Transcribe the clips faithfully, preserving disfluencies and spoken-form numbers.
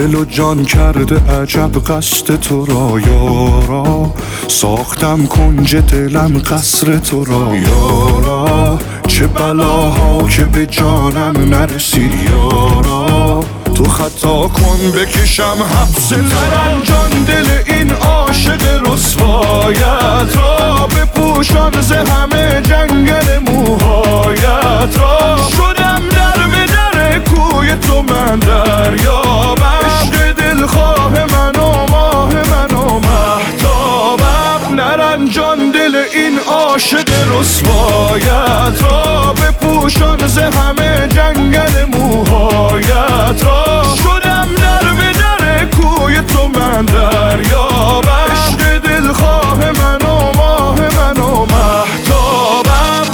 دل و جان کرده عجب قصد تو را یارا، ساختم کنج دلم قصر تو را یارا، چه بلاها که به جانم نرسید یارا، تو خطا کن بکشم حبس ترم جان دل این عاشق رسوایت را، بپوشان ز همه جنگل موهایت را، شدم در به در کوی تو من دریابم، عشق دلخواه من و ماه من و مهتابم، نرنجان دل این عاشق رسوایت را، بپوشان ز همه جنگل موهایت را، شدم در به در کوی تو من دریابم، عشق دلخواه من و ماه من و مهتابم.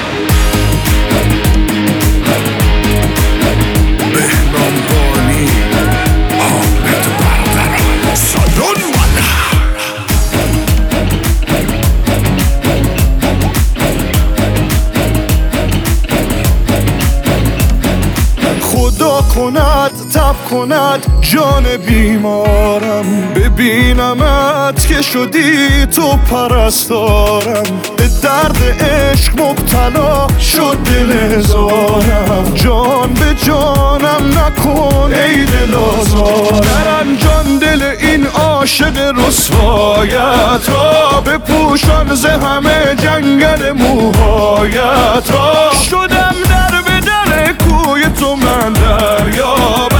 بهنام بانی حامد برادر سالون والا. خدا کند تب کند جان بیمارم، ببینمت که شدی تو پرستارم، به درد عشق مبتلا شد دل هزارم، جان به جانم نکن ای دل آزارم، نرنجان دل این عاشق رسوایت را، بپوشان ز همه جنگل موهایت را، شدم در به در کوی تو من دریابم،